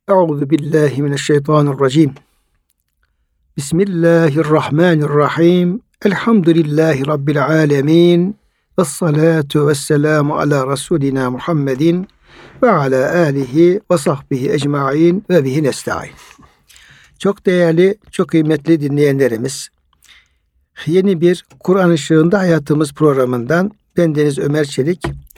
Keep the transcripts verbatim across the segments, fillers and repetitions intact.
Euzu billahi mineşşeytanirracim. Bismillahirrahmanirrahim. Elhamdülillahi rabbil alamin. Ves salatu vesselamu ala rasulina Muhammedin ve ala alihi ve sahbihi ecmaîn ve bihi nestaîn. Çok değerli, çok kıymetli dinleyenlerimiz, yeni bir Kur'an Işığında Hayatımız programından bendeniz Ömer Çelik,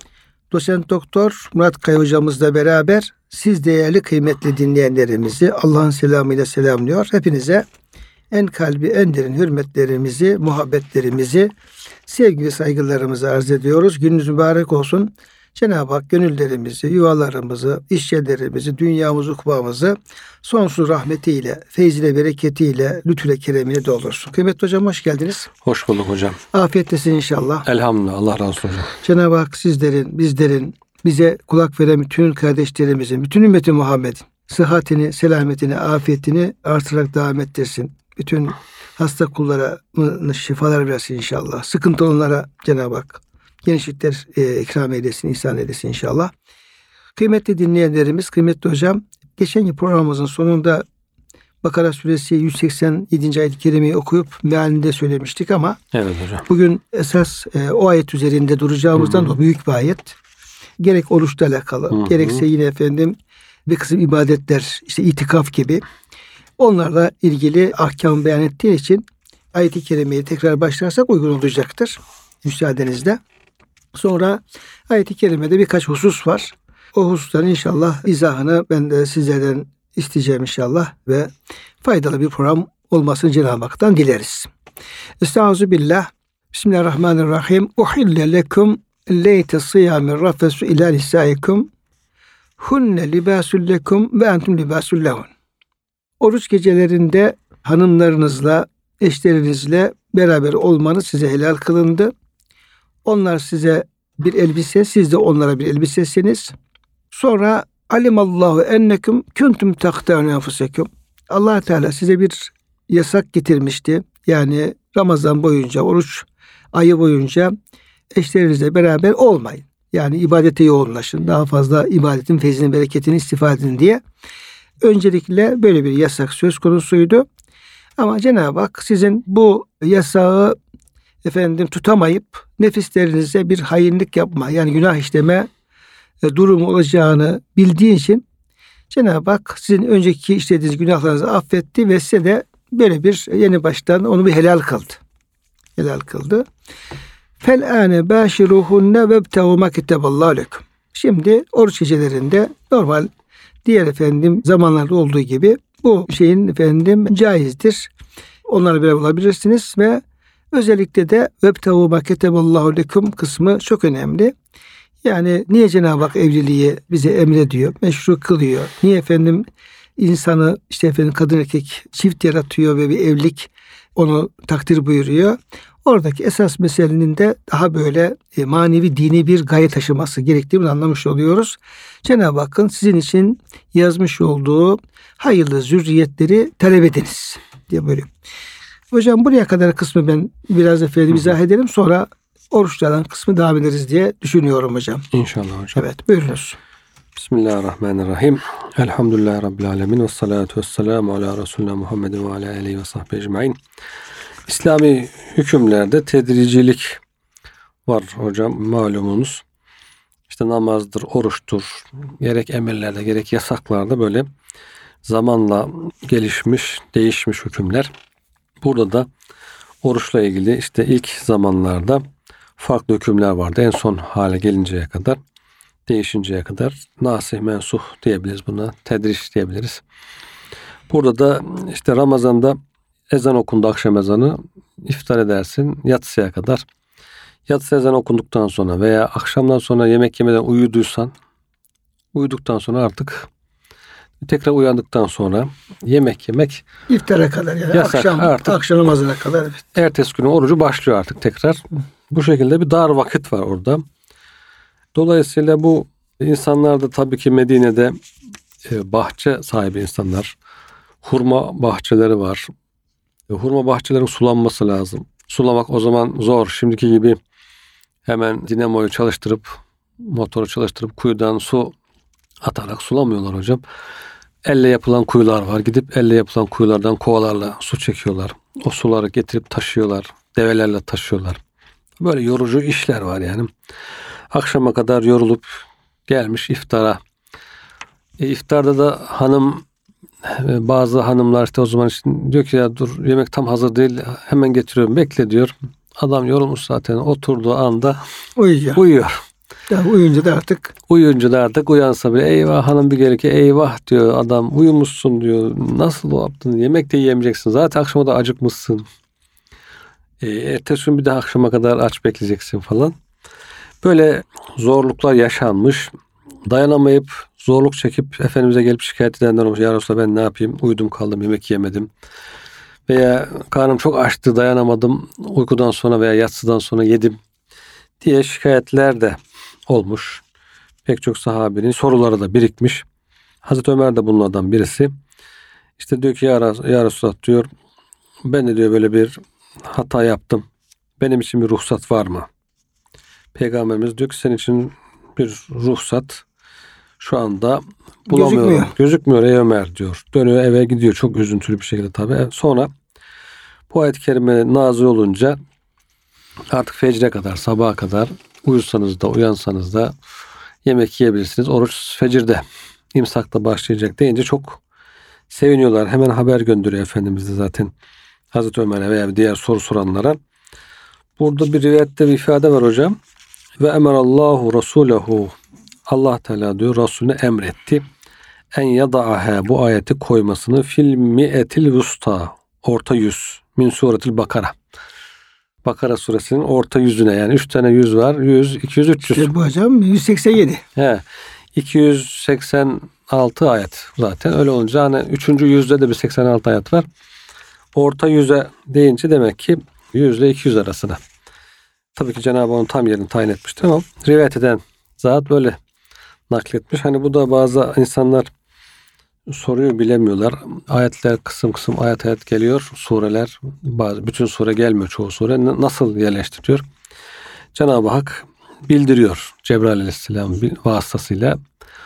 Doçent Doktor Murat Kaya hocamızla beraber siz değerli kıymetli dinleyenlerimizi Allah'ın selamıyla selamlıyor. Hepinize en kalbi en derin hürmetlerimizi, muhabbetlerimizi, sevgi ve saygılarımızı arz ediyoruz. Gününüz mübarek olsun. Cenab-ı Hak gönüllerimizi, yuvalarımızı, işyerlerimizi, dünyamızı, ukbamızı sonsuz rahmetiyle, feyziyle, bereketiyle, lütfüyle, keremiyle doldursun. Kıymetli hocam hoş geldiniz. Hoş bulduk hocam. Afiyetlesin inşallah. Elhamdülillah. Allah razı olsun hocam. Cenab-ı Hak sizlerin, bizlerin, bize kulak veren bütün kardeşlerimizin, bütün ümmeti Muhammed'in sıhhatini, selametini, afiyetini artırarak devam ettirsin. Bütün hasta kullara şifalar versin inşallah. Sıkıntı olanlara Cenab-ı Hak genişlikler e, ikram eylesin, ihsan eylesin inşallah. Kıymetli dinleyenlerimiz, kıymetli hocam, geçen programımızın sonunda Bakara suresi yüz seksen yedinci ayet-i kerimeyi okuyup mealinde söylemiştik ama evet hocam, bugün esas e, o ayet üzerinde duracağımızdan Hı-hı. da büyük bir ayet. Gerek oruçla alakalı, Hı-hı. gerekse yine efendim bir kısım ibadetler, işte itikaf gibi onlarla ilgili ahkam beyan ettiği için ayet-i kerimeyi tekrar başlarsak uygun olacaktır. Müsaadenizle. Sonra ayet-i kerimede birkaç husus var. O hususların inşallah izahını ben de sizlerden isteyeceğim inşallah ve faydalı bir program olmasını Cenab-ı Hak'tan dileriz. Estağfirullah. Bismillahirrahmanirrahim. Uhille lekum leyte sıyamir rafesu ila nisaikum hunne libasul lekum ve entum libasul lehun. Oruç gecelerinde hanımlarınızla, eşlerinizle beraber olmanız size helal kılındı. Onlar size bir elbise, siz de onlara bir elbisesiniz. Sonra alimallahu ennekum kuntum tahtâne enfusekum. Allah Teala size bir yasak getirmişti. Yani Ramazan boyunca, oruç ayı boyunca eşlerinizle beraber olmayın. Yani ibadete yoğunlaşın. Daha fazla ibadetin feyzinin, bereketini istifade edin diye. Öncelikle böyle bir yasak söz konusuydu. Ama Cenab-ı Hak sizin bu yasağı efendim tutamayıp nefislerinize bir hainlik yapma, yani günah işleme e, durumu olacağını bildiği için Cenab-ı Hak sizin önceki işlediğiniz günahlarınızı affetti ve size de böyle bir yeni baştan onu bir helal kıldı. Helal kıldı. Fel ane başiruhunne vebtehu ma kitaballahu lekum. Şimdi oruç gecelerinde normal diğer efendim zamanlarda olduğu gibi bu şeyin efendim caizdir. Onlarla beraber olabilirsiniz ve özellikle de vebtehu ma kitaballahu lekum kısmı çok önemli. Yani niye Cenab-ı Hak evliliği bize emrediyor, meşru kılıyor? Niye efendim insanı işte efendim kadın erkek çift yaratıyor ve bir evlilik onu takdir buyuruyor? Oradaki esas meselenin de daha böyle e, manevi dini bir gaye taşıması gerektiğini anlamış oluyoruz. Cenab-ı Hakk'ın sizin için yazmış olduğu hayırlı zürriyetleri talep ediniz diye böyle. Hocam buraya kadar kısmı ben biraz efendim izah edelim, sonra oruçlardan kısmı devam ederiz diye düşünüyorum hocam. İnşallah hocam. Evet, buyurunuz. Bismillahirrahmanirrahim. Elhamdülillahi Rabbil alemin. Ve salatu ve selamu ala Resulüne Muhammedin ve ala aleyhi ve sahbihi ecmaîn. İslami hükümlerde tedricilik var hocam, malumunuz. İşte namazdır, oruçtur, gerek emirlerde gerek yasaklarda böyle zamanla gelişmiş, değişmiş hükümler. Burada da oruçla ilgili işte ilk zamanlarda farklı hükümler vardı. En son hale gelinceye kadar, değişinceye kadar nasih mensuh diyebiliriz buna, tedriç diyebiliriz. Burada da işte Ramazan'da ezan okundu, akşam ezanı, iftar edersin yatsıya kadar. Yatsı ezan okunduktan sonra veya akşamdan sonra yemek yemeden uyuduysan, uyuduktan sonra artık tekrar uyandıktan sonra yemek yemek İftara kadar yani yasak, akşam, artık akşam namazına kadar. Evet. Ertesi günün orucu başlıyor artık tekrar. Bu şekilde bir dar vakit var orada. Dolayısıyla bu insanlar da tabii ki Medine'de bahçe sahibi insanlar. Hurma bahçeleri var. Hurma bahçelerin sulanması lazım. Sulamak o zaman zor. Şimdiki gibi hemen dinamoyu çalıştırıp, motoru çalıştırıp kuyudan su atarak sulamıyorlar hocam. elle yapılan kuyular var. Gidip elle yapılan kuyulardan kovalarla su çekiyorlar. O suları getirip taşıyorlar. Develerle taşıyorlar. Böyle yorucu işler var yani. Akşama kadar yorulup gelmiş iftara. E, iftarda da hanım e, bazı hanımlar işte o zaman için diyor ki ya dur yemek tam hazır değil hemen getiriyorum bekle diyor. Adam yorulmuş zaten oturduğu anda Uyuyor. uyuyor. Ya uyuyunca da artık Uyuyunca da artık uyansa bile eyvah hanım bir gerekir eyvah diyor adam uyumuşsun diyor. Nasıl o yaptın yemek de yiyemeyeceksin zaten akşama da acıkmışsın. E, ertesi gün bir daha akşama kadar aç bekleyeceksin falan. Böyle zorluklar yaşanmış. Dayanamayıp zorluk çekip Efendimiz'e gelip şikayet edenler olmuş. Ya Resulallah ben ne yapayım? Uyudum kaldım yemek yemedim. Veya karnım çok açtı dayanamadım. Uykudan sonra veya yatsıdan sonra yedim diye şikayetler de olmuş. Pek çok sahabenin soruları da birikmiş. Hazreti Ömer de bunlardan birisi. İşte diyor ki ya, ya Resulallah diyor ben de diyor böyle bir hata yaptım. Benim için bir ruhsat var mı? Peygamberimiz diyor ki senin için bir ruhsat şu anda bulamıyorum. Gözükmüyor. Gözükmüyor ey Ömer diyor. Dönüyor eve gidiyor çok üzüntülü bir şekilde tabii. Sonra bu ayet-i kerime nazil olunca artık fecre kadar sabaha kadar uyursanız da uyansanız da yemek yiyebilirsiniz. Oruç fecirde imsakta başlayacak deyince çok seviniyorlar. Hemen haber gönderiyor Efendimiz de zaten Hazreti Ömer'e veya diğer soru soranlara. Burada bir rivayette bir ifade var hocam. Ve emerallahu rasulehu Allah Teala diyor Resulüne emretti. En yada'aha bu ayeti koymasını fil mi'etil vusta orta yüz min suretil Bakara. Bakara suresinin orta yüzüne yani üç tane yüz var. yüz, iki yüz, üç yüz. İşte bu hocam yüz seksen yedi. He. iki yüz seksen altı ayet zaten. Öyle olunca hani üçüncü yüzde de bir seksen altı ayet var. Orta yüze deyince demek ki yüz ile iki yüz arasında. Tabii ki Cenab-ı Hak tam yerini tayin etmiştir ama rivayet eden zat böyle nakletmiş. Hani bu da bazı insanlar soruyor bilemiyorlar. Ayetler kısım kısım ayet ayet geliyor. Sureler bazı bütün sure gelmiyor çoğu sure. Nasıl yerleştiriyor? Cenab-ı Hak bildiriyor Cebrail Aleyhisselam vasıtasıyla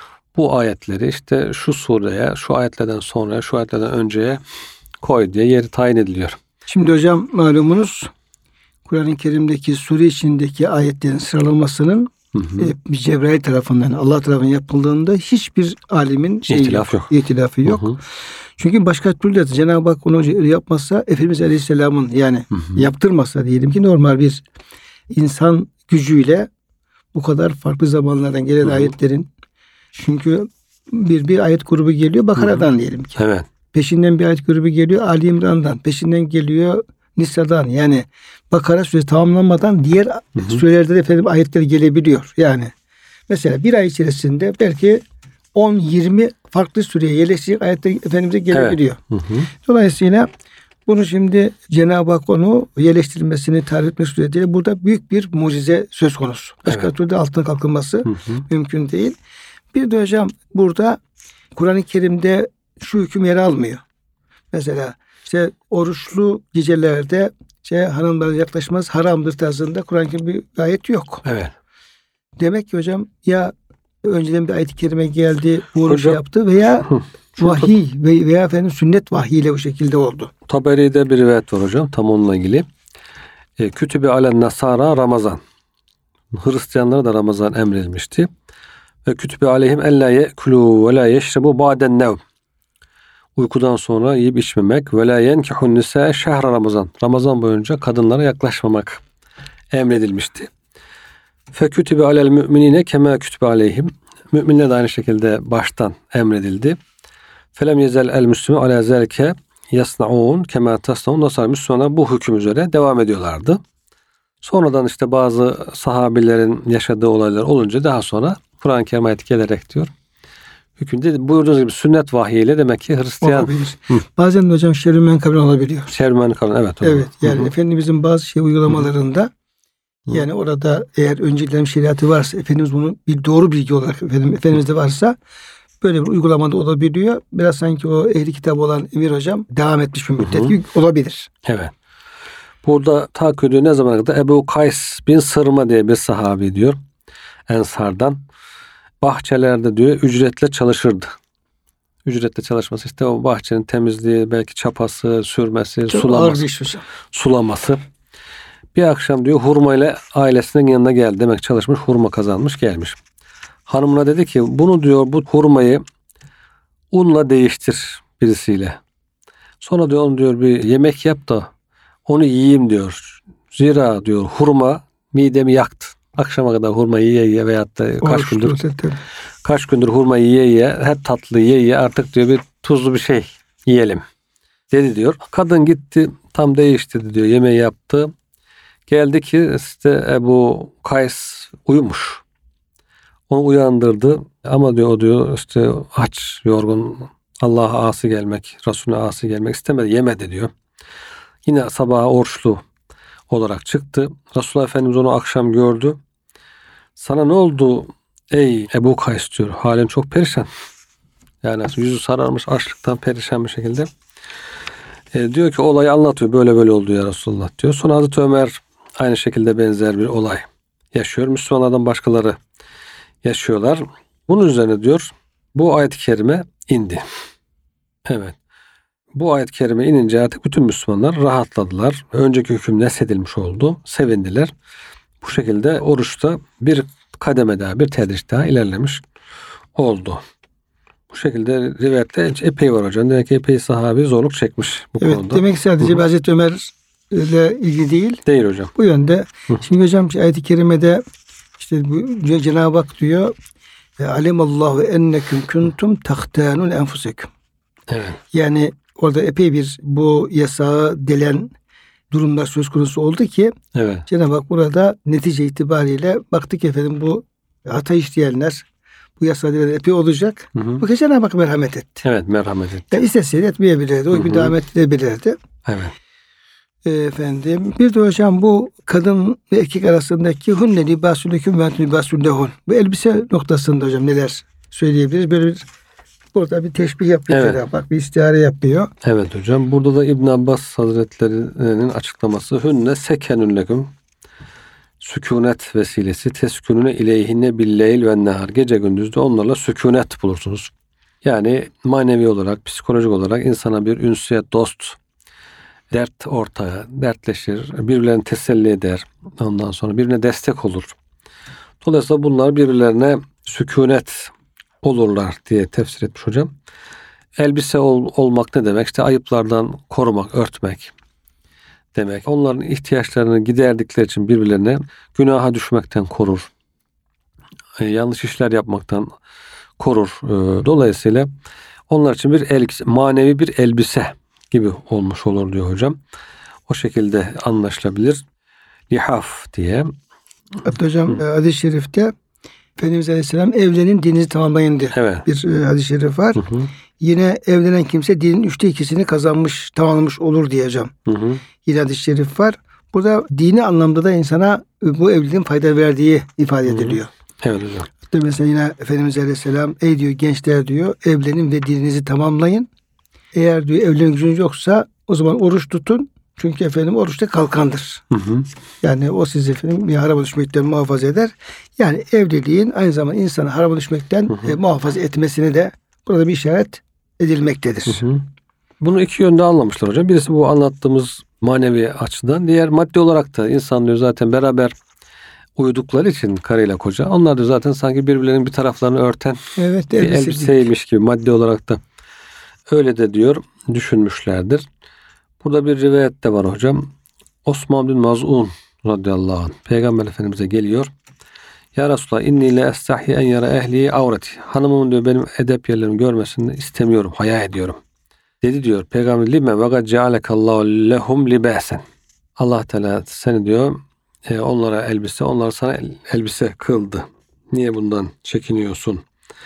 bu ayetleri işte şu sureye, şu ayetlerden sonra, şu ayetlerden önceye koy diye yeri tayin ediliyor. Şimdi hocam malumunuz Kur'an-ı Kerim'deki sure içindeki ayetlerin sıralamasının hı hı. E, Cebrail tarafından Allah tarafından yapıldığında hiçbir alimin şeyi İhtilaf yok, yok. İhtilafı yok. Hı hı. Çünkü başka türlü de Cenab-ı Hak onu yapmasa Efendimiz Aleyhisselam'ın yani hı hı. yaptırmasa diyelim ki normal bir insan gücüyle bu kadar farklı zamanlardan gelen hı hı. ayetlerin çünkü bir bir ayet grubu geliyor Bakara'dan hı hı. diyelim ki. Evet. Peşinden bir ayet grubu geliyor Ali İmran'dan. Peşinden geliyor Nisa'dan. Yani Bakara suresi tamamlanmadan diğer hı hı. surelerde de efendim ayetler gelebiliyor. Yani mesela bir ay içerisinde belki on yirmi farklı sureye yerleşecek ayetler Efendimiz'e gelebiliyor. Evet. Hı hı. Dolayısıyla bunu şimdi Cenab-ı Hak onu yerleştirilmesini tarif etmek suretiyle burada büyük bir mucize söz konusu. Başka evet. türlü altına kalkılması hı hı. mümkün değil. Bir de hocam burada Kur'an-ı Kerim'de şu hüküm yer almıyor. Mesela işte oruçlu gecelerde şey hanımlara yaklaşmaz haramdır tarzında Kur'an-ı Kerim'de bir ayet yok. Evet. Demek ki hocam ya önceden bir ayet-i kerime geldi, bu oruç yaptı veya vahiy veya efendim sünnet vahiyle bu şekilde oldu. Taberi'de bir rivayet var hocam tam onunla ilgili. E, Kütübe alen nasara Ramazan. Hristiyanlara da Ramazan emredilmişti. Ve kütübe aleyhim ella ye'kulu ve la yeşrebu ba'den nevm. Uykudan sonra yiyip içmemek ve la yenkihun nisa şehre Ramazan. Ramazan boyunca kadınlara yaklaşmamak emredilmişti. Fe kütübe alel müminine kema kütübe aleyhim. Müminler de aynı şekilde baştan emredildi. Felem yezel el müslüme ala zelke yasnaun kema tasnaun. Nasıl Müslümanlar bu hüküm üzere devam ediyorlardı. Sonradan işte bazı sahabilerin yaşadığı olaylar olunca daha sonra Kur'an-ı Kerim ayeti gelerek diyor. Hükümde buyurduğunuz gibi sünnet vahiyiyle demek ki Hristiyan. Bazen de hocam şer'ü menkabel olabiliyor. Şer'ü menkabel evet. Evet yani hı-hı. Efendimizin bazı şey uygulamalarında hı-hı. yani orada eğer önceden şeriatı varsa Efendimiz bunu bir doğru bilgi olarak efendim, Efendimiz'de varsa böyle bir uygulamada olabiliyor. Biraz sanki o ehli kitap olan Emir hocam devam etmiş bir müddet gibi olabilir. Evet. Burada takip ediyor ne zamana kadar Ebu Kays bin Sırma diye bir sahabi diyor. Ensardan. Bahçelerde diyor ücretle çalışırdı. ücretle çalışması, işte o bahçenin temizliği, belki çapası, sürmesi, Çok sulaması, iş sulaması. Bir akşam diyor hurmayla ailesinin yanına geldi. Demek çalışmış, hurma kazanmış, gelmiş. Hanımına dedi ki bunu diyor, bu hurmayı unla değiştir birisiyle. Sonra diyor onu diyor bir yemek yap da onu yiyeyim diyor. Zira diyor hurma midemi yaktı. Akşama kadar hurma yiye yiye veyahut da kaç Oruçlu gündür zaten. kaç gündür hurma yiye yiye, her tatlı yiye yiye artık diyor bir tuzlu bir şey yiyelim dedi diyor. Kadın gitti, tam değiştirdi diyor, yemeği yaptı. Geldi ki işte Ebu Kays uyumuş. Onu uyandırdı ama diyor o diyor işte aç, yorgun, Allah'a asi gelmek, Resulüne asi gelmek istemedi, yemedi diyor. Yine sabaha oruçlu olarak çıktı. Resulullah Efendimiz onu akşam gördü. Sana ne oldu ey Ebu Kays diyor. Halin çok perişan. Yani yüzü sararmış, açlıktan perişan bir şekilde. E, diyor ki olayı anlatıyor. Böyle böyle oldu ya Resulullah diyor. Sonra Hazreti Ömer aynı şekilde benzer bir olay yaşıyor. Müslümanlardan başkaları yaşıyorlar. Bunun üzerine diyor bu ayet-i kerime indi. Evet. Bu ayet-i kerime inince artık bütün Müslümanlar rahatladılar. Önceki hüküm nesedilmiş oldu. Sevindiler. Bu şekilde oruçta bir kademe daha, bir tedriç daha ilerlemiş oldu. Bu şekilde rivayette epey var hocam. Demek ki epey sahabi zorluk çekmiş bu evet, konuda. demek sadece Hı-hı. Hazreti Ömer ile ilgili değil. Değil hocam. Bu yönde. Hı. Şimdi hocam ayet-i kerimede işte bu Cenab-ı Hak diyor Alimallahu enneküm kuntum tahtanun enfusekum. Evet. Yani orada epey bir bu yasağı delen durumlar söz konusu oldu ki evet. Cenab-ı Hak burada netice itibariyle baktık efendim bu hata işleyenler bu yasağı delen epey olacak. Hı hı. Bu kez Cenab-ı Hak merhamet etti. Evet, merhamet etti. Yani isteseydi etmeyebilirdi. O bir devam edebilirdi. Evet. Efendim bir de hocam bu kadın ve erkek arasındaki hunne libasülüküm ve entüm libasüllehun. Bu elbise noktasında hocam neler söyleyebiliriz? Böyle bir burada bir teşbih yapıyor. Evet. Bak bir istihare yapıyor. Evet hocam. Burada da İbn Abbas Hazretleri'nin açıklaması hünne sekenün leküm, sükunet vesilesi, teskününe ileyhinne billeyl ve nehar, gece gündüzde onlarla sükunet bulursunuz. Yani manevi olarak, psikolojik olarak insana bir ünsiyet, dost, dert ortağı, dertleşir, birbirlerini teselli eder. Ondan sonra birbirine destek olur. Dolayısıyla bunlar birbirlerine sükunet olurlar diye tefsir etmiş hocam. Elbise ol, olmak ne demek? İşte ayıplardan korumak, örtmek demek. Onların ihtiyaçlarını giderdikleri için birbirlerine günaha düşmekten korur. E, yanlış işler yapmaktan korur. E, dolayısıyla onlar için bir elbise, manevi bir elbise gibi olmuş olur diyor hocam. O şekilde anlaşılabilir. Lihaf diye. Hatta hocam Hı. hadis-i şerifte Efendimiz Aleyhisselam evlenin dininizi tamamlayın diye evet. bir e, hadis-i şerif var. Hı hı. Yine evlenen kimse dinin üçte ikisini kazanmış, tamamlamış olur diye hocam. Hı hı. Yine hadis-i şerif var. Burada dini anlamda da insana bu evliliğin fayda verdiği ifade ediliyor. Hı hı. Evet hocam. Hatta mesela yine Efendimiz Aleyhisselam ey diyor gençler diyor evlenin ve dininizi tamamlayın. Eğer diyor evlenme gücünüz yoksa o zaman oruç tutun. Çünkü efendim oruçta kalkandır. Hı hı. Yani o sizi efendim bir harama düşmekten muhafaza eder. Yani evliliğin aynı zamanda insanı harama düşmekten hı hı. E, muhafaza etmesini de burada bir işaret edilmektedir. Hı hı. Bunu iki yönde anlamışlar hocam. Birisi bu anlattığımız manevi açıdan. Diğer maddi olarak da insan diyor zaten beraber uyudukları için karıyla koca. Onlar da zaten sanki birbirlerinin bir taraflarını örten evet, bir elbiseymiş gibi maddi olarak da öyle de diyor düşünmüşlerdir. Burada bir rivayet de var hocam. Osman bin Maz'un radıyallahu anh Peygamber Efendimiz'e geliyor. Ya Resulallah inni le estahyi en yara ehli avreti. Hanımımın diyor benim edep yerlerimi görmesini istemiyorum, haya ediyorum. Dedi diyor Peygamber lime ve kad cealekallahu lehum libasen. Allah Teala seni diyor e, onlara elbise, onlar sana elbise kıldı. Niye bundan çekiniyorsun?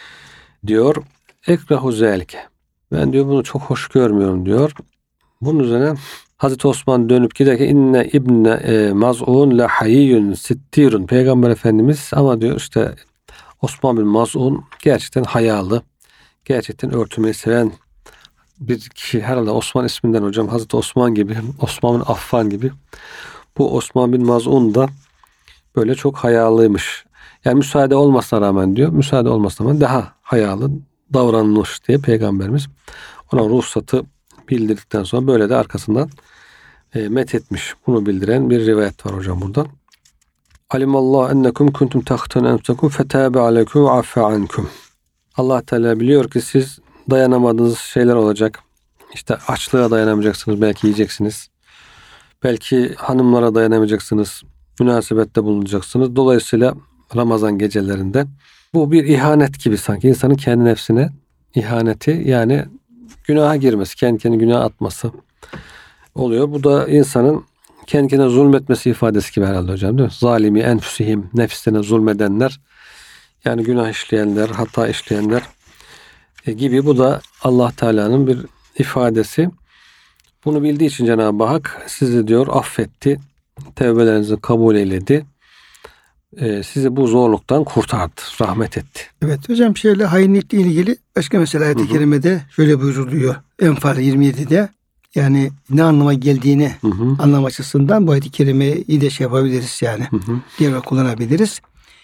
Diyor. Ekrahu zelike. Ben diyor bunu çok hoş görmüyorum diyor. Bunun üzerine Hazreti Osman dönüp giderken inne ibne e, maz'un la hayyun sittirun. Peygamber Efendimiz ama diyor işte Osman bin Maz'un gerçekten hayalı, gerçekten örtünmeyi seven bir kişi. Herhalde Osman isminden hocam Hazreti Osman gibi, Osman bin Affan gibi. Bu Osman bin Maz'un da böyle çok hayalıymış. Yani müsaade olmasına rağmen diyor, müsaade olmasına rağmen daha hayalı, davranmış diye Peygamberimiz ona ruhsatı bildirdikten sonra böyle de arkasından e, methetmiş. Bunu bildiren bir rivayet var hocam burada. Alimallahu ennekum kuntum tahtun enfusakum fetabe aleykum ve affa ankum. Allah Teala biliyor ki siz dayanamadığınız şeyler olacak. İşte açlığa dayanamayacaksınız, belki yiyeceksiniz. Belki hanımlara dayanamayacaksınız, münasebette bulunacaksınız. Dolayısıyla Ramazan gecelerinde bu bir ihanet gibi sanki insanın kendi nefsine ihaneti, yani günaha girmesi, kendi kendine günah atması oluyor. Bu da insanın kendi kendine zulmetmesi ifadesi gibi herhalde hocam, değil mi? Zalimi enfusihim, nefsine zulmedenler, yani günah işleyenler, hata işleyenler gibi. Bu da Allah Teala'nın bir ifadesi. Bunu bildiği için Cenab-ı Hak sizi diyor affetti, tevbelerinizi kabul eyledi, e, sizi bu zorluktan kurtardı, rahmet etti. Evet hocam, şöyle hainlikle ilgili başka mesela ayet-i kerimede şöyle buyuruluyor. Enfal yirmi yedide, yani ne anlama geldiğini hı hı. anlam açısından bu ayet-i kerimeyi de şey yapabiliriz yani. Hı hı. Diye kullanabiliriz.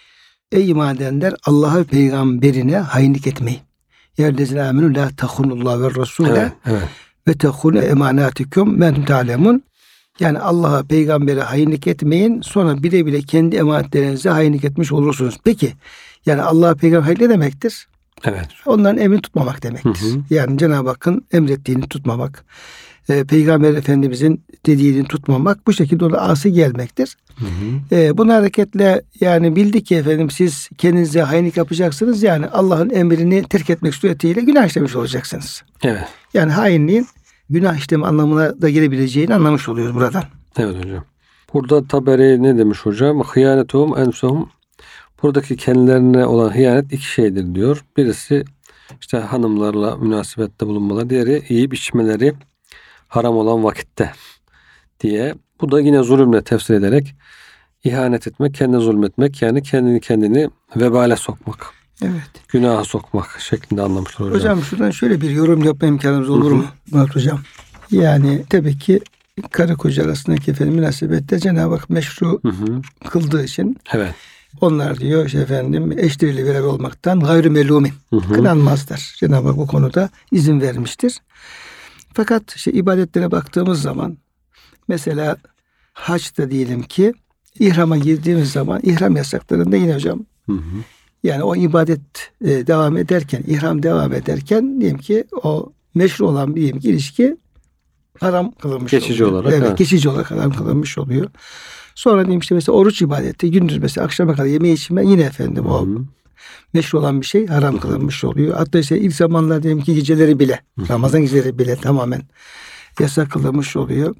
Ey iman edenler, Allah'a, peygamberine hainlik etmeyin. Yerlezine aminu la tahunullah ve rasule ve tehunu emanatikum men ta'lemun. Yani Allah'a, peygambere hainlik etmeyin, sonra bile bile kendi emanetlerinize hainlik etmiş olursunuz. Peki yani Allah'a, peygamber hainlik ne demektir? Evet. Onların emrini tutmamak demektir. Hı hı. Yani Cenab-ı Hakk'ın emrettiğini tutmamak, e, Peygamber Efendimizin dediğini tutmamak, bu şekilde ona asi gelmektir. Hı hı. E, buna hareketle yani bildik ki efendim siz kendinize hainlik yapacaksınız, yani Allah'ın emrini terk etmek suretiyle günah işlemiş olacaksınız. Evet. Yani hainliğin günah işlemi anlamına da gelebileceğini anlamış oluyoruz buradan. Evet hocam. Burada Taberi ne demiş hocam? Hıyanetuhum enfusuhum. Buradaki kendilerine olan hıyanet iki şeydir diyor. Birisi işte hanımlarla münasebette bulunmaları, diğeri yiyip içmeleri haram olan vakitte diye. Bu da yine zulümle tefsir ederek ihanet etmek, kendine zulmetmek, yani kendini kendini vebale sokmak. Evet. Günaha sokmak şeklinde anlamışlar hocam. Hocam şuradan şöyle bir yorum yapma imkanımız olur mu Murat hocam? Yani tabii ki karı koca arasındaki efendim münasebette Cenab-ı Hak meşru hı hı. kıldığı için evet. onlar diyor işte efendim eşleriyle beraber olmaktan gayrı melumin, kınanmazlar. Cenab-ı Hak bu konuda izin vermiştir. Fakat işte ibadetlere baktığımız zaman mesela haçta diyelim ki ihrama girdiğimiz zaman ihram yasaklarında yine hocam hı hı. yani o ibadet e, devam ederken, ihram devam ederken diyelim ki o meşru olan bir diyelim ki ilişki haram kılınmış geçici oluyor. olarak. Evet, evet. geçici olarak haram kılınmış oluyor. Sonra diyeyim işte mesela oruç ibadeti, gündüz mesela akşama kadar yeme içme yine efendim Hı-hı. o meşru olan bir şey haram Hı-hı. kılınmış oluyor. Hatta işte ilk zamanlar diyelim ki geceleri bile, Hı-hı. Ramazan geceleri bile tamamen yasak kılınmış oluyor.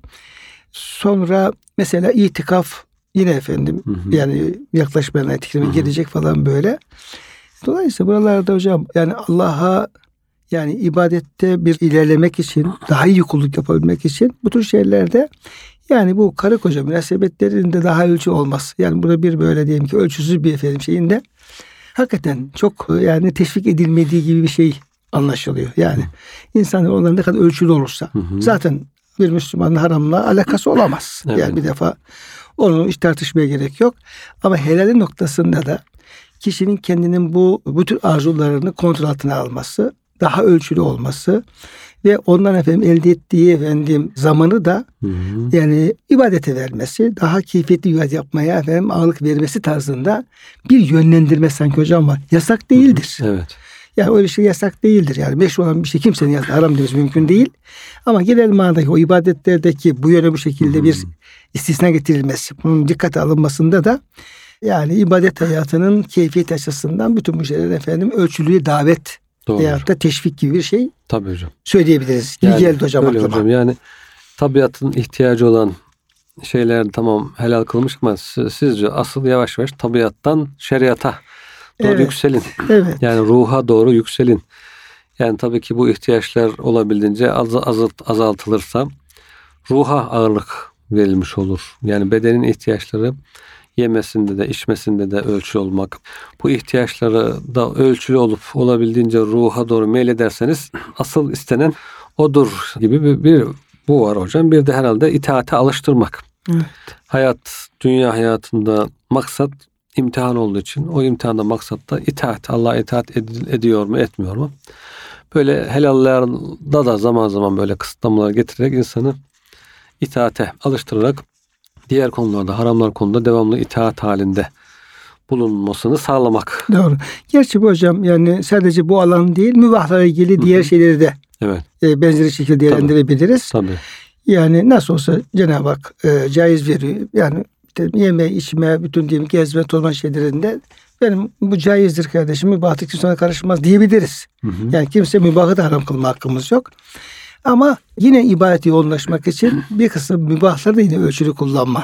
Sonra mesela itikaf yine efendim hı hı. yani yaklaşmayan etkileme gelecek falan böyle. Dolayısıyla buralarda hocam yani Allah'a yani ibadette bir ilerlemek için, daha iyi kulluk yapabilmek için bu tür şeylerde yani bu karı koca münasebetlerinde daha ölçü olmaz. Yani burada bir böyle diyelim ki ölçüsüz bir efendim şeyinde hakikaten çok yani teşvik edilmediği gibi bir şey anlaşılıyor. Yani insanlar onların ne kadar ölçülü olursa hı hı. zaten bir Müslümanın haramla alakası olamaz. Evet. Yani bir defa onu hiç tartışmaya gerek yok. Ama helalin noktasında da kişinin kendinin bu bütün arzularını kontrol altına alması, daha ölçülü olması ve ondan efendim elde ettiği efendim zamanı da hı hı. yani ibadete vermesi, daha keyifli ibadet yapmaya efendim ağırlık vermesi tarzında bir yönlendirme sanki hocam var. Yasak değildir. Hı hı. Evet. Yani öyle şey yasak değildir. Yani meşru olan bir şey kimsenin haram demesi mümkün değil. Ama genel manadaki o ibadetlerdeki bu yöne bu şekilde hmm. bir istisna getirilmesi, bunun dikkate alınmasında da yani ibadet hayatının keyfiyet açısından bütün bu şeyler efendim ölçülüye davet veyahut da teşvik gibi bir şey Tabii hocam. söyleyebiliriz. Yani, geldi hocam öyle hocam. Yani tabiatın ihtiyacı olan şeyler tamam helal kılmış ama sizce asıl yavaş yavaş tabiattan şeriata doğru evet. yükselin. Evet. Yani ruha doğru yükselin. Yani tabii ki bu ihtiyaçlar olabildiğince az, azalt, azaltılırsa ruha ağırlık verilmiş olur. Yani bedenin ihtiyaçları yemesinde de içmesinde de ölçülü olmak. Bu ihtiyaçları da ölçülü olup olabildiğince ruha doğru meylederseniz asıl istenen odur gibi bir, bir bu var hocam. Bir de herhalde itaate alıştırmak. Evet. Hayat, dünya hayatında maksat imtihan olduğu için o imtihanda maksat da itaat. Allah'a itaat ed- ediyor mu etmiyor mu? Böyle helallarda da zaman zaman böyle kısıtlamalar getirerek insanı itaate alıştırarak diğer konularda, haramlar konuda devamlı itaat halinde bulunmasını sağlamak. Doğru. Gerçi bu hocam yani sadece bu alan değil, mübahlarla ilgili diğer şeyleri de Evet. e, benzeri şekilde değerlendirebiliriz. Tabii. Yani nasıl olsa Cenab-ı Hak e, caiz veriyor. Yani işte yeme, içme, bütün diyeyim gezme, tozma şeylerinde benim bu caizdir kardeşim, mübahtır, kimse ona karışmaz diyebiliriz. Hı hı. Yani kimse mübahı da haram kılma hakkımız yok. Ama yine ibadeti yoğunlaşmak için bir kısım mübahları da yine ölçülü kullanma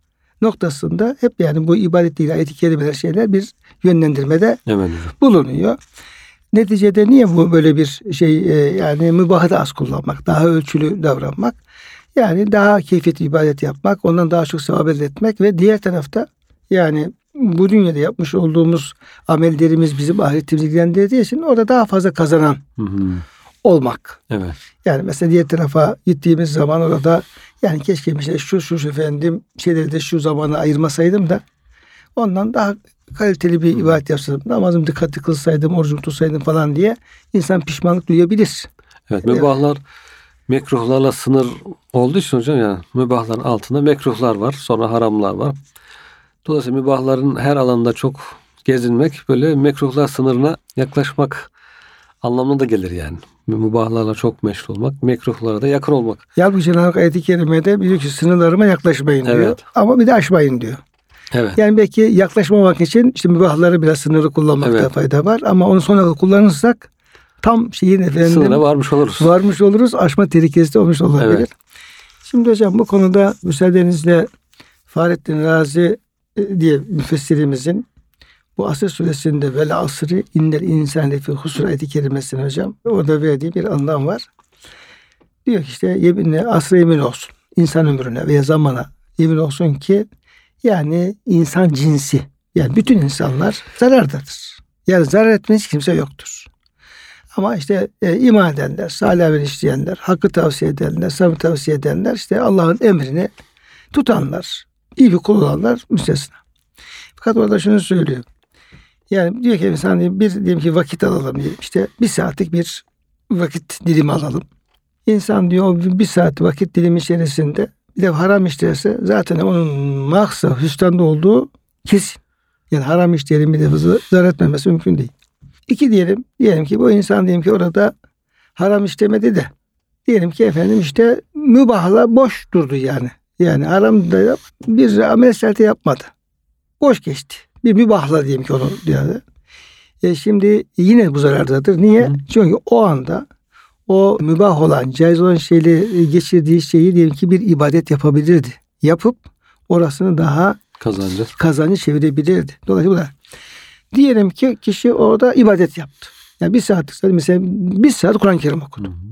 noktasında hep yani bu ibadetiyle ayet-i kerimeler şeyler bir yönlendirmede Evet. bulunuyor. Neticede niye bu böyle bir şey e, yani mübahı da az kullanmak, daha ölçülü davranmak, yani daha keyifli ibadet yapmak, ondan daha çok sevap elde etmek ve diğer tarafta yani bu dünyada yapmış olduğumuz amellerimiz bizim ahiretimizi ilgilendirdiği için orada daha fazla kazanan Hı hı. olmak. Evet. Yani mesela diğer tarafa gittiğimiz zaman orada yani keşke işte şu şu şu efendim şeyleri de şu zamana ayırmasaydım da ondan daha kaliteli bir ibadet yapsaydım, namazımı dikkatli kılsaydım, orucumu tutsaydım falan diye insan pişmanlık duyabilir. Evet. Mübahlar mekruhlarla sınır olduğu için hocam yani mübahların altında mekruhlar var. Sonra haramlar var. Dolayısıyla mübahların her alanda çok gezinmek böyle mekruhlar sınırına yaklaşmak anlamına da gelir yani. Mübahlarla çok meşgul olmak, mekruhlara da yakın olmak. Ya bu Cenab-ı Hak ayet-i kerimede diyor ki sınırlarıma yaklaşmayın diyor. Evet. Ama bir de aşmayın diyor. Evet. Yani belki yaklaşmamak için işte mübahları biraz sınırı kullanmakta Evet. fayda var. Ama onu sonra kullanırsak tam şeyin efendim Sınıra varmış oluruz. varmış oluruz. Aşma tehlikesi de olmuş olabilir. Evet. Şimdi hocam bu konuda müsaadenizle Fahrettin Razi diye müfessirimizin bu Asr suresinde vel asri innel insane fi husr ayet-i kerimesine hocam orada verdiği bir anlam var. Diyor ki işte yeminle asra yemin olsun. İnsan ömrüne veya zamana yemin olsun ki yani insan cinsi yani bütün insanlar zarardadır. Yani zarar etmesi kimse yoktur. Ama işte e, iman edenler, salih amel işleyenler, hakkı tavsiye edenler, sabrı tavsiye edenler, işte Allah'ın emrini tutanlar, iyi bir kul olanlar müstesna. Fakat orada şunu söylüyor. Yani diyor ki insan bir diyelim ki vakit alalım diye işte bir saatlik bir vakit dilimi alalım. İnsan diyor o bir saat vakit dilimi içerisinde bir de haram işlerse zaten onun maksa hüsranda olduğu kesin. Yani haram işlerin bir de zarar etmemesi mümkün değil. İki diyelim, diyelim ki bu insan diyelim ki orada haram işlemedi de diyelim ki efendim işte mübahla boş durdu yani. Yani haram da bir amel serti yapmadı. Boş geçti. Bir mübahla diyelim ki onu diyor. E şimdi yine bu zarardadır. Niye? Hı. Çünkü o anda o mübah olan, caiz olan şeyle geçirdiği şeyi diyelim ki bir ibadet yapabilirdi. Yapıp orasını daha kazancı kazancı çevirebilirdi. Dolayısıyla diyelim ki kişi orada ibadet yaptı. Yani bir saat mesela bir saat Kur'an-ı Kerim okudu. Hı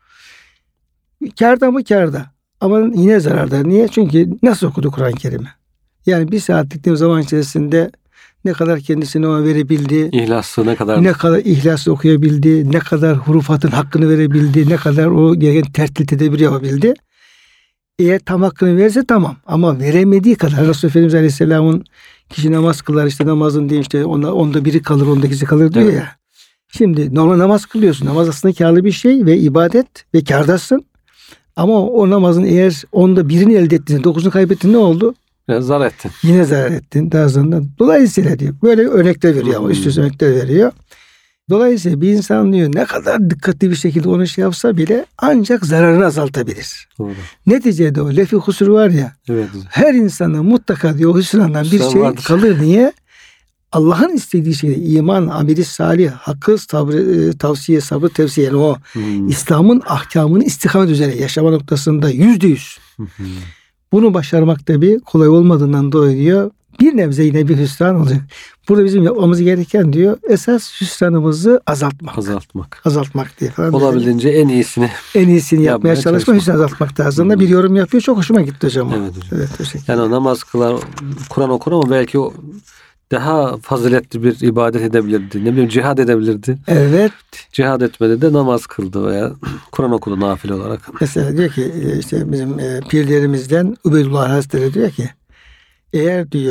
hı. Kârda mı kârda? Ama yine zararda. Niye? Çünkü nasıl okudu Kur'an-ı Kerim'i? Yani bir saatlik bir zaman içerisinde ne kadar kendisini ona verebildi, İhlaslı ne kadar ne kadar ihlaslı okuyabildi, ne kadar hurufatın hakkını verebildi, ne kadar o gereken tertip tedbir yapabildi. Eğer tam hakkını verirse tamam. Ama veremediği kadar Resulullah Efendimiz Aleyhisselam'ın kişi namaz kılar işte namazın diye işte onda, onda biri kalır onda ikisi kalır diyor evet. Ya. Şimdi normal namaz kılıyorsun. Namaz aslında kârlı bir şey ve ibadet ve kârdasın. Ama o namazın eğer onda birini elde ettiğinde dokuzunu kaybettin ne oldu? Ya zarar ettin. Yine zarar ettin. Daha sonra dolayısıyla diyor. Böyle örnekler veriyor ama hmm. üst üste örnekler veriyor. Dolayısıyla bir insan diyor ne kadar dikkatli bir şekilde onu şey yapsa bile ancak zararını azaltabilir. Doğru. Neticede o lefi husur var ya. Evet. Her insana mutlaka diyor o hüsrandan bir şey vardır. Kalır. Niye? Allah'ın istediği şey iman, ameli salih, hakkı, sabrı, tavsiye, sabrı, tevsiye. Yani o hmm. İslam'ın ahkamını istikamet üzere yaşama noktasında yüzde yüz. Hmm. Bunu başarmak tabii kolay olmadığından dolayı diyor. Bir nebze yine bir hüsran olacak. Burada bizim yapmamız gereken diyor esas hüsranımızı azaltmak. Azaltmak. Azaltmak diye falan. Olabildiğince en iyisini. En iyisini yapmaya, yapmaya çalışma, hüsran azaltmak tarzında hmm. bir yorum yapıyor. Çok hoşuma gitti hocam. Evet hocam. Evet, yani namaz kılar, Kur'an okur ama belki o daha faziletli bir ibadet edebilirdi. Ne bileyim cihad edebilirdi. Evet. Cihad etmedi de namaz kıldı veya Kur'an okudu nafile olarak. Mesela diyor ki işte bizim pirlerimizden Ubeydullah Hazretleri diyor ki eğer diyor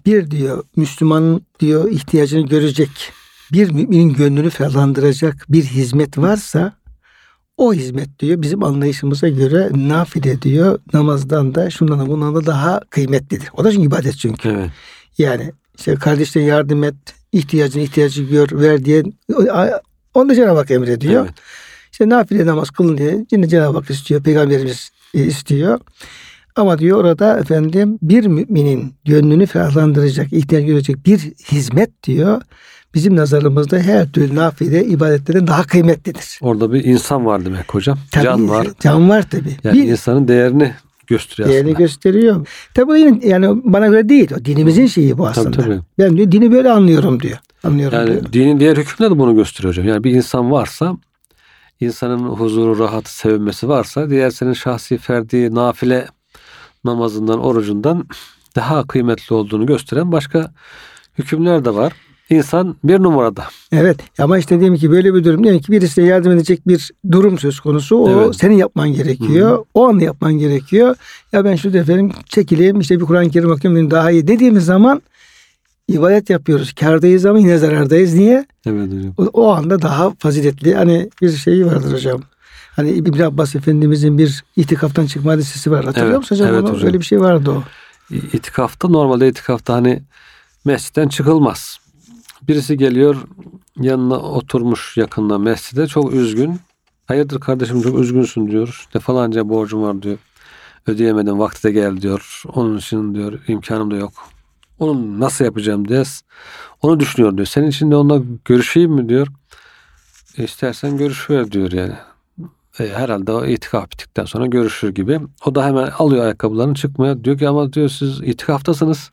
bir diyor Müslümanın diyor ihtiyacını görecek, bir müminin gönlünü ferahlandıracak bir hizmet varsa o hizmet diyor bizim anlayışımıza göre nafile diyor namazdan da şundan da bundan da daha kıymetlidir. O da çünkü ibadet çünkü. Evet. Yani işte kardeşine yardım et, ihtiyacını ihtiyacı gör, ver diye onu da Cenab-ı Hak emrediyor. Evet. İşte nafile namaz kılın diye yine Cenab-ı Hak istiyor, Peygamberimiz istiyor. Ama diyor orada efendim bir müminin gönlünü ferahlandıracak, ihtiyaç görecek bir hizmet diyor. Bizim nazarımızda her türlü nafile ibadetlerden daha kıymetlidir. Orada bir insan var demek hocam. Tabii, can var. Can var tabii. Yani bir, insanın değerini gösteriyor değerini aslında. gösteriyor. Tabii yine yani bana göre değil. O dinimizin şeyi bu aslında. Tabii, tabii. Ben diyor dini böyle anlıyorum diyor. Anlıyorum yani diyor. Dinin diğer hükümleri de bunu gösteriyor hocam. Yani bir insan varsa, insanın huzuru, rahatı, sevinmesi varsa diğer senin şahsi ferdi nafile namazından, orucundan daha kıymetli olduğunu gösteren başka hükümler de var. İnsan bir numarada. Evet ama işte diyelim ki böyle bir durum, diyelim ki birisine yardım edecek bir durum söz konusu. O evet. Senin yapman gerekiyor. Hı-hı. O anda yapman gerekiyor. Ya ben şurada efendim çekileyim işte bir Kur'an-ı Kerim okuyayım daha iyi dediğimiz zaman ibadet yapıyoruz. Kârdayız ama yine zarardayız. Niye? Evet hocam. O, o anda daha faziletli. Hani bir şeyi vardır hocam. Hani İbn Abbas Efendimizin bir itikaftan çıkma hadisi var. Hatırlıyor evet, musun hocam? Evet, Onu? hocam. Öyle bir şey vardı o. İtikafta normalde itikafta hani mescitten çıkılmaz. Birisi geliyor yanına oturmuş yakında mescide çok üzgün. Hayırdır kardeşim çok üzgünsün diyor. İşte falanca borcum var diyor. Ödeyemedim vakti de gel diyor. Onun için diyor imkanım da yok. Onu nasıl yapacağım diye onu düşünüyor diyor. Senin için de onunla görüşeyim mi diyor. E, istersen görüşüver diyor yani. E, herhalde o itikaf bittikten sonra görüşür gibi. O da hemen alıyor ayakkabılarını çıkmaya. Diyor ki ama diyor siz itikaftasınız.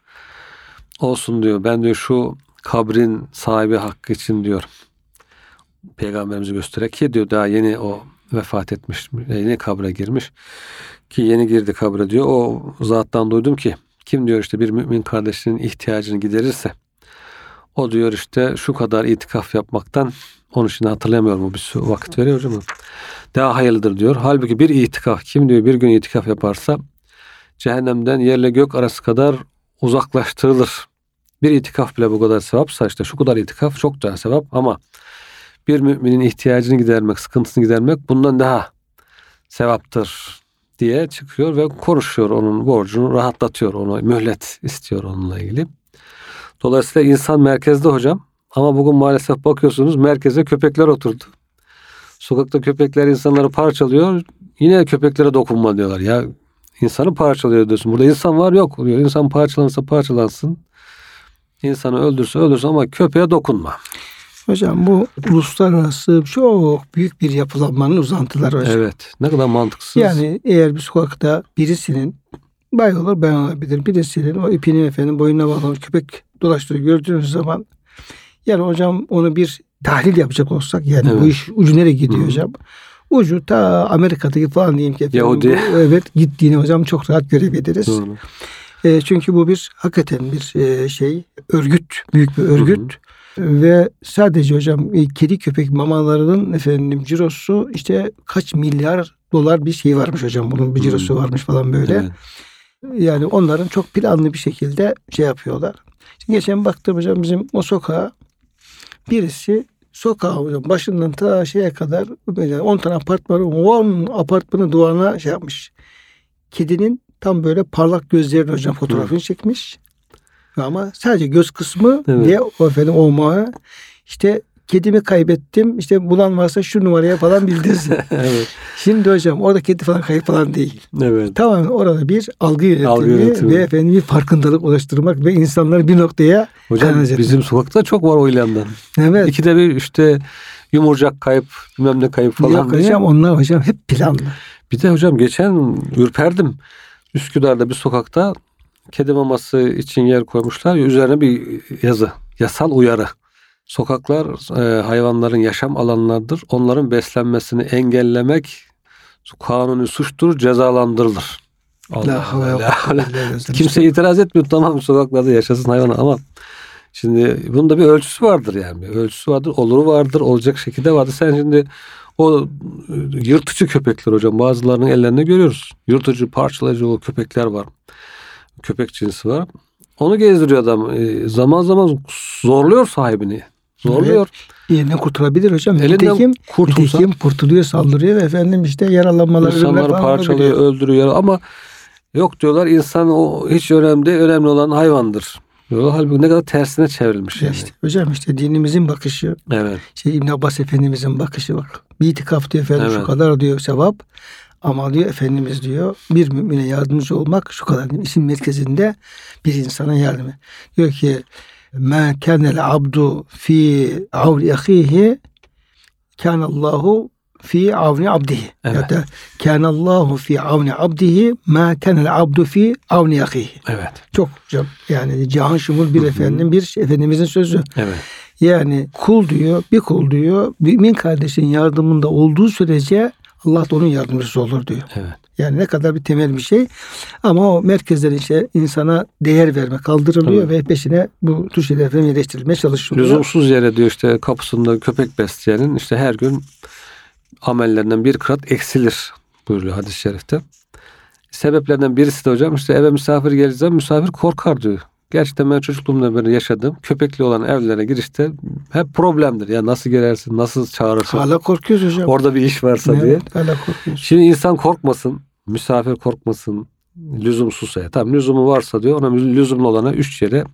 Olsun diyor. Ben diyor şu kabrin sahibi hakkı için diyor Peygamberimizi göstererek ki diyor daha yeni o vefat etmiş. Yeni kabre girmiş. Ki yeni girdi kabre diyor. O zattan duydum ki kim diyor işte bir mümin kardeşinin ihtiyacını giderirse o diyor işte şu kadar itikaf yapmaktan onun için hatırlayamıyorum o bir vakit veriyor hocam. Daha hayırlıdır diyor. Halbuki bir itikaf kim diyor bir gün itikaf yaparsa cehennemden yerle gök arası kadar uzaklaştırılır. Bir itikaf bile bu kadar sevapsa işte şu kadar itikaf çok daha sevap ama bir müminin ihtiyacını gidermek, sıkıntısını gidermek bundan daha sevaptır diye çıkıyor ve konuşuyor onun borcunu, rahatlatıyor onu, mühlet istiyor onunla ilgili. Dolayısıyla insan merkezde hocam ama bugün maalesef bakıyorsunuz merkeze köpekler oturdu. Sokakta köpekler insanları parçalıyor. Yine köpeklere dokunma diyorlar. Ya insanı parçalıyor diyorsun. Burada insan var yok diyor. İnsan parçalanırsa parçalansın. İnsanı öldürse öldürsün ama köpeğe dokunma. Hocam bu uluslararası çok büyük bir yapılanmanın uzantıları hocam. Evet. Ne kadar mantıksız. Yani eğer bir sokakta birisinin bay olur ben olabilir. Birisinin o ipini efendim boynuna bağlamış köpek dolaştırıyor gördüğünüz zaman yani hocam onu bir tahlil yapacak olsak yani evet. Bu iş ucu nereye gidiyor Hı-hı. hocam? Ucu ta Amerika'daki falan diyeyim ki efendim. Yahudi. Bu, evet gittiğini hocam çok rahat görebiliriz. Doğru. E, çünkü bu bir hakikaten bir e, şey örgüt, büyük bir örgüt. Hı-hı. Ve sadece hocam e, kedi köpek mamalarının efendim cirosu işte kaç milyar dolar bir şey varmış hocam. Bunun bir cirosu Hı-hı. varmış falan böyle. Evet. Yani onların çok planlı bir şekilde şey yapıyorlar. Şimdi geçen baktım hocam bizim o sokağa birisi sokağa hocam başından ta şeye kadar böyle on tane apartmanı on apartmanın duvarına şey yapmış. Kedinin tam böyle parlak gözlerini hocam fotoğrafını Hı. çekmiş. Ama sadece göz kısmı evet. Ve o efendim olmağı işte kedimi kaybettim işte bulan varsa şu numaraya falan bildirsin. Evet. Şimdi hocam orada kedi falan kayıp falan değil. Evet. Tamamen orada bir algı yönetimi, algı yönetimi. Ve efendim bir farkındalık oluşturmak ve insanları bir noktaya hocam bizim sokakta çok var o ilandan. Evet. İkide bir işte yumurcak kayıp bilmem ne kayıp falan. Yok hocam diye. Onlar hocam hep planlı. Bir de hocam geçen ürperdim. Üsküdar'da bir sokakta kedi maması için yer koymuşlar. Üzerine bir yazı. Yasal uyarı. Sokaklar e, hayvanların yaşam alanlarıdır. Onların beslenmesini engellemek kanuni suçtur, cezalandırılır. Allah Allah. Allah. Kimse itiraz etmiyor. Tamam sokaklarda yaşasın hayvanlar ama şimdi bunun da bir ölçüsü vardır yani. Bir ölçüsü vardır, oluru vardır, olacak şekilde vardır. Sen şimdi o yırtıcı köpekler hocam bazılarının ellerinde görüyoruz. Yırtıcı, parçalayıcı o köpekler var. Köpek cinsi var. Onu gezdiriyor adam. E, zaman zaman zorluyor sahibini. Zorluyor. Evet. Elinden kurtulabilir hocam. Elinden nitekim, kurtulsa. nitekim kurtuluyor, saldırıyor ve efendim işte yaralanmalar, İnsanları parçalıyor, öldürüyor ama yok diyorlar, insan o hiç önemli değil, önemli olan hayvandır diyorlar. Halbuki ne kadar tersine çevrilmiş yani. İşte, hocam işte dinimizin bakışı, evet. şey İbn Abbas Efendimizin bakışı bak. Bir itikaf diyor efendim evet. şu kadar diyor sevap. Ama diyor Efendimiz diyor bir mümine yardımcı olmak şu kadar. İşin merkezinde bir insana yardım. Diyor ki مَا كَانَ الْعَبْدُ فِي عَوْلِ اَخِيهِ كَانَ اللّٰهُ fi avni abdihi. Evet. Ya da kana Allahu fi avni abdihi ma kana abdu fi avni ahihi. Evet. Çok hocam. Yani cihan şumul bir efendim bir efendimizin sözü. Evet. Yani kul diyor, bir kul diyor, mümin kardeşin yardımında olduğu sürece Allah da onun yardımcısı olur diyor. Evet. Yani ne kadar bir temel bir şey. Ama o merkezlerin işte insana değer verme kaldırılıyor Tabii. ve peşine bu tür şeyler efendim yerleştirilmeye çalışılıyor. Lüzumsuz yere diyor işte kapısında köpek besleyenin işte her gün amellerinden bir kırat eksilir buyuruyor hadis-i şerifte. Sebeplerinden birisi de hocam işte eve misafir gelirse misafir korkar diyor. Gerçekten ben çocukluğumdan beri yaşadığım köpekli olan evlere girişte hep problemdir. Ya nasıl girersin, nasıl çağırırsın? Hala korkuyoruz hocam. Orada bir iş varsa evet, diye. Hala korkuyoruz. Şimdi insan korkmasın, misafir korkmasın, lüzumsuzsa ya. Tamam lüzumu varsa diyor ona lüzumlu olana üç yere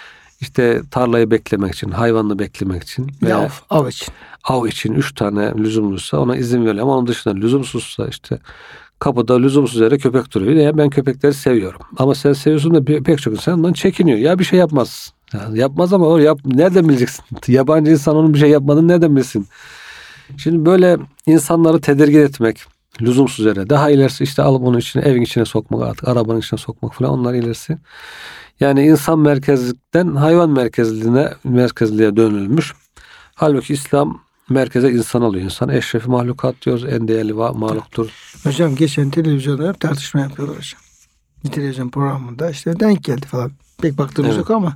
işte tarlayı beklemek için, hayvanını beklemek için veya av, av için. Av için üç tane lüzumluysa ona izin veriyor. Ama onun dışında lüzumsuzsa işte kapıda lüzumsuz yere köpek duruyor. Ya ben köpekleri seviyorum. Ama sen seviyorsun da pek çok insan ondan çekiniyor. Ya bir şey yapmaz. Ya yapmaz ama o yap, nereden bileceksin? Yabancı insan onun bir şey yapmadığını nereden bilsin? Şimdi böyle insanları tedirgin etmek lüzumsuz yere. Daha ilerisi işte alıp onun içine, evin içine sokmak, artık arabanın içine sokmak falan, onlar ilerisi. Yani insan merkezlikten hayvan merkezliğine, merkezliğe dönülmüş. Halbuki İslam merkeze insan alıyor. İnsan eşrefi mahlukat diyoruz. En değerli mahluktur. Hocam geçen televizyonda hep tartışma yapıyorlar hocam. Bir televizyon programında işte denk geldi falan. Pek baktığımız evet. yok ama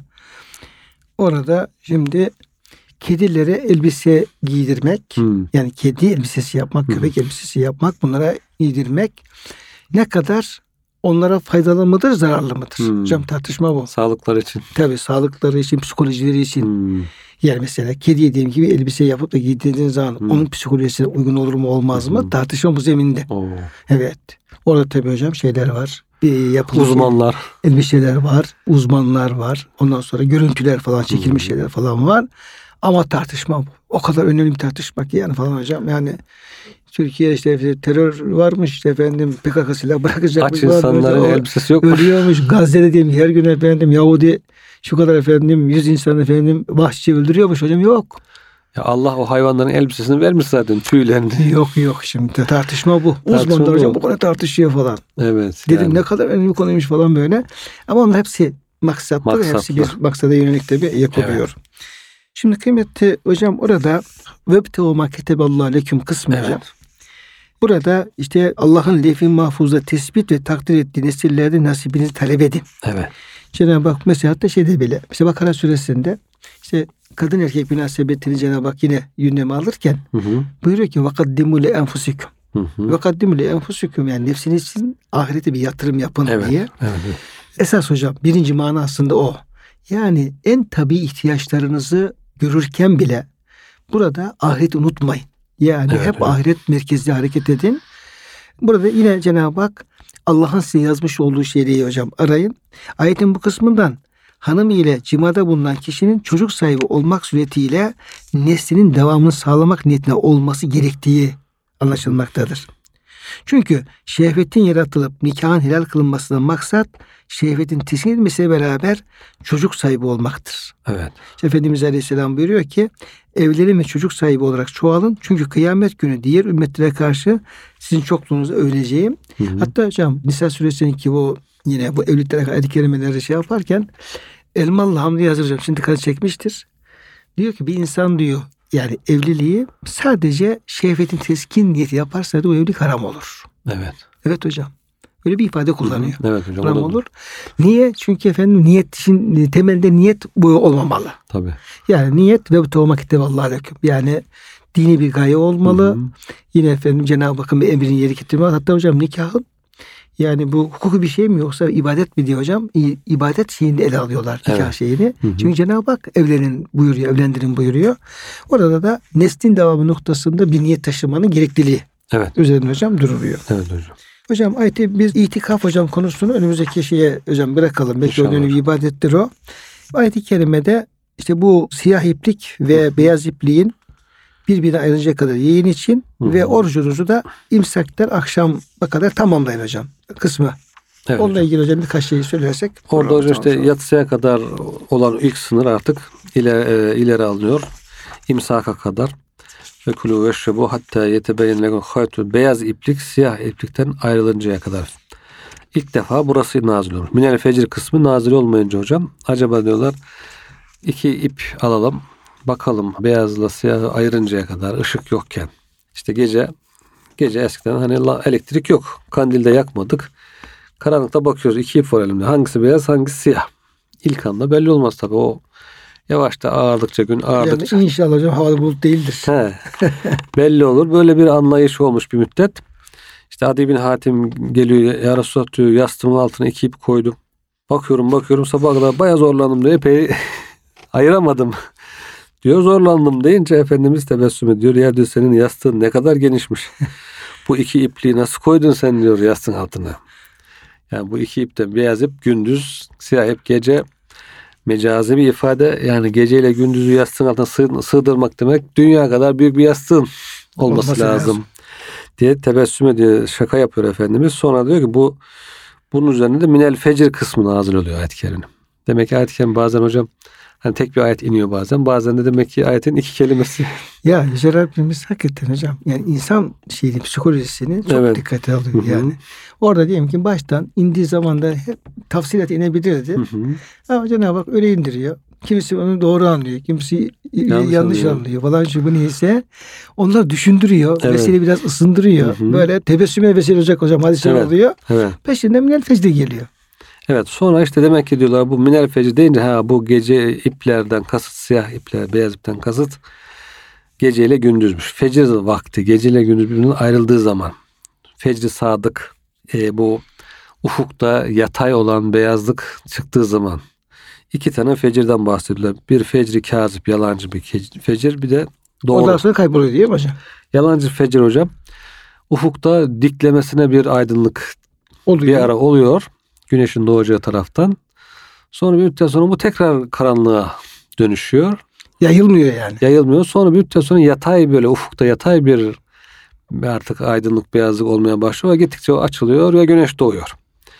orada şimdi kedilere elbise giydirmek, hmm. yani kedi elbisesi yapmak, hmm. köpek elbisesi yapmak, bunlara giydirmek ne kadar onlara faydalı mıdır, zararlı mıdır? Hmm. Hocam tartışma bu. Sağlıkları için. Tabii sağlıkları için, psikolojileri için. Hmm. Yani mesela kediye diyelim gibi elbise yapıp da giydirdiğiniz zaman hmm. onun psikolojisine uygun olur mu olmaz mı? Hmm. Tartışma bu zeminde. Oo. Evet. Orada tabii hocam şeyler var. Bir yapılı uzmanlar. Elbiseler var. Uzmanlar var. Ondan sonra görüntüler falan çekilmiş hmm. şeyler falan var. Ama tartışma bu. O kadar önemli bir tartışma ki yani falan hocam. Yani Türkiye işte terör varmış işte efendim P K K silah bırakacak. Aç insanların elbisesi yok. Ölüyormuş. Gazze'de diyelim her gün efendim Yahudi şu kadar efendim yüz insan efendim vahşice öldürüyormuş hocam, yok. Ya Allah o hayvanların elbisesini vermiş zaten, tüylerini. Yok yok şimdi tartışma bu. Tartışma uzmanlar bu. hocam bu kadar tartışıyor falan. Evet. Dedim yani. ne kadar önemli konuymuş falan böyle. Ama onlar hepsi maksatlı. Maksatlı. Hepsi bir maksada yönelik de bir yapılıyor. Evet. Şimdi kıymetli hocam orada vebtehu ma keteballahu leküm kısmı evet. hocam. Burada işte Allah'ın levh-i mahfuzda tespit ve takdir ettiği nesillerde nasibinizi talep edin. Evet. Cenab-ı Hak mesela hatta şeyde bile mesela Bakara suresinde işte kadın erkek münasebetini Cenab-ı Hak yine gündeme alırken hı hı. buyuruyor ki وَقَدِّمُوا لِاَنْفُسِكُمْ وَقَدِّمُوا لِاَنْفُسِكُمْ yani nefsiniz için ahirete bir yatırım yapın evet. diye. Evet. Esas hocam birinci mana aslında o. Yani en tabii ihtiyaçlarınızı görürken bile burada ahireti unutmayın. Yani evet, hep evet. ahiret merkezli hareket edin. Burada yine Cenab-ı Hak Allah'ın size yazmış olduğu şeyleri hocam arayın. Ayetin bu kısmından hanım ile cimada bulunan kişinin çocuk sahibi olmak suretiyle neslinin devamını sağlamak niyetine olması gerektiği anlaşılmaktadır. Çünkü şehvetin yaratılıp nikahın helal kılınmasından maksat şehvetin teskin edilmesiyle beraber çocuk sahibi olmaktır. Evet. İşte Efendimiz Aleyhisselam buyuruyor ki evlenin ve çocuk sahibi olarak çoğalın. Çünkü kıyamet günü diğer ümmetlere karşı sizin çokluğunuzu övüleceğim. Hı hı. Hatta hocam Nisa suresindeki bu yine bu evliliklere ayet-i kerimeleri şey yaparken Elmalı Hamdi yazacağım. Şimdi dikkat çekmiştir. Diyor ki bir insan diyor yani evliliği sadece şehvetin teskin niyeti yaparsa da o evlilik haram olur. Evet. Evet hocam. Öyle bir ifade kullanıyor. Hı hı. Evet hocam. Haram olur. Niye? Çünkü efendim niyet için temelde niyet bu olmamalı. Tabii. Yani niyet ve tevma kitevallahi leküm. Yani dini bir gaye olmalı. Hı hı. Yine efendim Cenab-ı Hakk'ın bir emrini yeri getirmez. Hatta hocam nikahın Yani bu hukuki bir şey mi yoksa ibadet mi diyor hocam? İ- İbadet şeyini ele alıyorlar. Nikah Evet. şeyini. Hı hı. Çünkü Cenab-ı Hak evlenin buyuruyor, evlendirin buyuruyor. Orada da neslin devamı noktasında bir niyet taşımanın gerekliliği Evet. üzerine hocam duruluyor. Evet hocam. Hocam ayeti biz itikaf hocam konusunu önümüzdeki şeye hocam bırakalım. Belki o İnşallah. dönem bir ibadettir o. Ayet-i kerimede işte bu siyah iplik ve beyaz ipliğin birbirine ayrılacak kadar yiyin için Hı hı. ve orucunuzu da imsakten akşama kadar tamamlayın hocam kısmı. Evet Onunla hocam. ilgili hocam birkaç şey söylersek. Orada hocam işte Tamam. yatsıya kadar olan ilk sınır artık ileri, e, ileri alınıyor. İmsaka kadar. Ve kulü ve şebu hatta yetebeyin lekum haytul beyaz iplik siyah iplikten ayrılıncaya kadar. İlk defa burası nazil olur. Minel fecir kısmı nazil olmayınca hocam acaba diyorlar iki ip alalım bakalım beyazla siyahı ayırıncaya kadar ışık yokken. İşte gece gece eskiden hani elektrik yok. Kandilde yakmadık. Karanlıkta bakıyoruz. İki ip var elimde. Hangisi beyaz hangisi siyah. İlk anda belli olmaz tabii. O yavaşta ağırdıkça gün ağırdıkça. Yani inşallah hocam havalı bulut değildir. He, belli olur. Böyle bir anlayış olmuş bir müddet. İşte Adi bin Hatim geliyor. Ya Resulallah diyor yastığımın altına iki ip koydum. Bakıyorum bakıyorum sabah kadar bayağı zorlandım diyor. Epey ayıramadım. Diyor zorlandım deyince Efendimiz tebessüm ediyor. Ya diyor senin yastığın ne kadar genişmiş. Bu iki ipliği nasıl koydun sen diyor yastığın altına. Yani bu iki ipten beyaz ip gündüz, siyah ip gece. Mecazi bir ifade yani geceyle gündüzü yastığın altına sığ, sığdırmak demek dünya kadar büyük bir yastığın olması, Olması lazım. lazım diye tebessüm ediyor. Şaka yapıyor Efendimiz. Sonra diyor ki bu bunun üzerine de minel fecir kısmı nazil oluyor ayet-i kerime. Demek ki ayet-i kerime bazen hocam hani tek bir ayet iniyor bazen. Bazen de demek ki ayetin iki kelimesi. Ya Yüce Rabbimiz hakikaten hocam yani insan şeyini psikolojisini çok Evet. dikkate alıyor Hı hı. yani. Orada diyelim ki baştan indiği zaman da hep tafsilat inebilirdi. Hı hı. Ama Cenab-ı Hak öyle indiriyor. Kimisi onu doğru anlıyor. Kimisi yanlış, yanlış anlıyor. anlıyor falan şu bu neyse. Onlar düşündürüyor. Evet. Vesile biraz ısındırıyor. Hı hı. Böyle tebessüme vesile olacak hocam hadisler Evet. oluyor. Evet. Peşinden minel fecde geliyor. Evet sonra işte demek ki diyorlar bu minel fecir deyince ha bu gece iplerden kasıt siyah ipler beyaz ipten kasıt geceyle gündüzmüş. Fecir vakti geceyle gündüz birbirinden ayrıldığı zaman fecri sadık e, bu ufukta yatay olan beyazlık çıktığı zaman iki tane fecirden bahsediyorlar. Bir fecri kazip yalancı bir fecir bir de doğru. Ondan sonra kayboluyor değil mi hocam? Yalancı fecir hocam ufukta diklemesine bir aydınlık Oluyor. bir ara oluyor. Güneşin doğacağı taraftan. Sonra bir müddet sonra bu tekrar karanlığa dönüşüyor. Yayılmıyor yani. Yayılmıyor. Sonra bir müddet sonra yatay böyle ufukta yatay bir artık aydınlık beyazlık olmaya başlıyor. Gittikçe o açılıyor ve güneş doğuyor.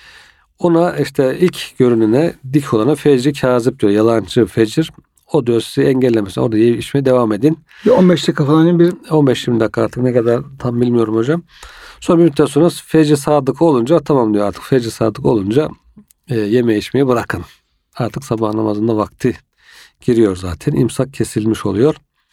Ona işte ilk görünene dik olana fecri kazip diyor. Yalancı fecir. O diyor sizi engellemesin. Orada yiyip içmeye devam edin. Bir on beş dakika falan bir on beş yirmi dakika artık ne kadar tam bilmiyorum hocam. Sonra bir müddet sonra fecri sadık olunca tamam diyor artık fecri sadık olunca e, yeme içmeyi bırakın. Artık sabah namazında vakti giriyor zaten. İmsak kesilmiş oluyor.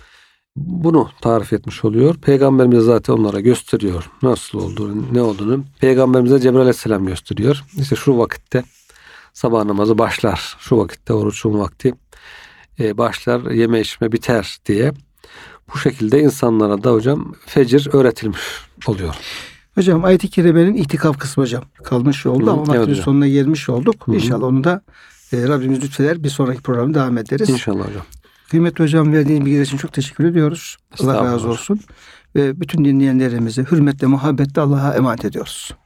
Bunu tarif etmiş oluyor. Peygamberimiz zaten onlara gösteriyor. Nasıl olduğunu, ne olduğunu. Peygamberimize Cebrail Aleyhisselam gösteriyor. İşte şu vakitte sabah namazı başlar. Şu vakitte oruçun vakti e, başlar. Yeme içme biter diye. Bu şekilde insanlara da hocam fecir öğretilmiş oluyor. Hocam ayet-i kerimenin itikaf kısmı hocam kalmış oldu Hı, ama vaktin evet sonuna gelmiş olduk. Hı. İnşallah onu da e, Rabbimiz lütfeder bir sonraki programda devam ederiz. İnşallah hocam. Kıymetli hocam verdiğiniz bilgiler için çok teşekkür ediyoruz. Allah razı olsun. Ve bütün dinleyenlerimizi hürmetle, muhabbetle Allah'a emanet ediyoruz.